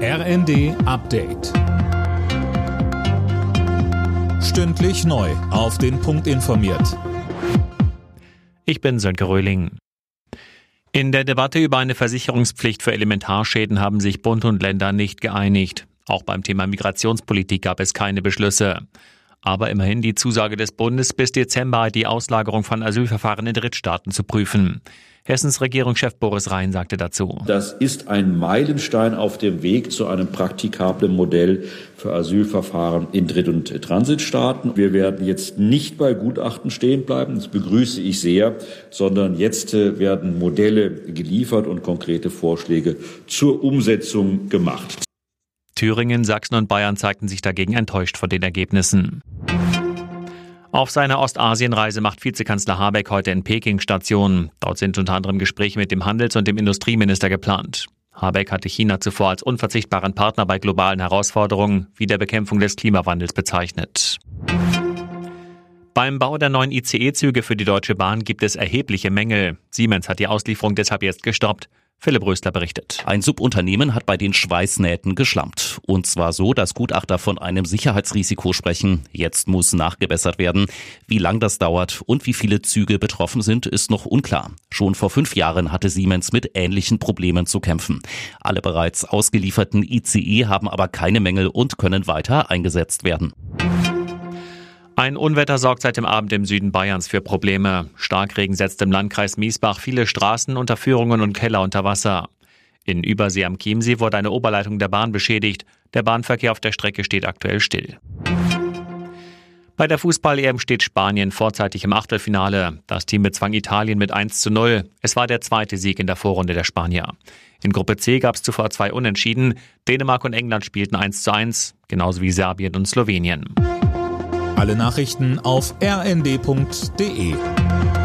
RND Update. Stündlich neu auf den Punkt informiert. Ich bin Sönke Röhling. In der Debatte über eine Versicherungspflicht für Elementarschäden haben sich Bund und Länder nicht geeinigt. Auch beim Thema Migrationspolitik gab es keine Beschlüsse. Aber immerhin die Zusage des Bundes, bis Dezember die Auslagerung von Asylverfahren in Drittstaaten zu prüfen. Hessens Regierungschef Boris Rhein sagte dazu: Das ist ein Meilenstein auf dem Weg zu einem praktikablen Modell für Asylverfahren in Dritt- und Transitstaaten. Wir werden jetzt nicht bei Gutachten stehen bleiben, das begrüße ich sehr, sondern jetzt werden Modelle geliefert und konkrete Vorschläge zur Umsetzung gemacht. Thüringen, Sachsen und Bayern zeigten sich dagegen enttäuscht von den Ergebnissen. Auf seiner Ostasienreise macht Vizekanzler Habeck heute in Peking Station. Dort sind unter anderem Gespräche mit dem Handels- und dem Industrieminister geplant. Habeck hatte China zuvor als unverzichtbaren Partner bei globalen Herausforderungen wie der Bekämpfung des Klimawandels bezeichnet. Beim Bau der neuen ICE-Züge für die Deutsche Bahn gibt es erhebliche Mängel. Siemens hat die Auslieferung deshalb jetzt gestoppt. Philipp Rösler berichtet. Ein Subunternehmen hat bei den Schweißnähten geschlampt. Und zwar so, dass Gutachter von einem Sicherheitsrisiko sprechen. Jetzt muss nachgebessert werden. Wie lang das dauert und wie viele Züge betroffen sind, ist noch unklar. Schon vor 5 Jahren hatte Siemens mit ähnlichen Problemen zu kämpfen. Alle bereits ausgelieferten ICE haben aber keine Mängel und können weiter eingesetzt werden. Ein Unwetter sorgt seit dem Abend im Süden Bayerns für Probleme. Starkregen setzt im Landkreis Miesbach viele Straßen, Unterführungen und Keller unter Wasser. In Übersee am Chiemsee wurde eine Oberleitung der Bahn beschädigt. Der Bahnverkehr auf der Strecke steht aktuell still. Bei der Fußball-EM steht Spanien vorzeitig im Achtelfinale. Das Team bezwang Italien mit 1:0. Es war der zweite Sieg in der Vorrunde der Spanier. In Gruppe C gab es zuvor 2 Unentschieden. Dänemark und England spielten 1:1, genauso wie Serbien und Slowenien. Alle Nachrichten auf rnd.de.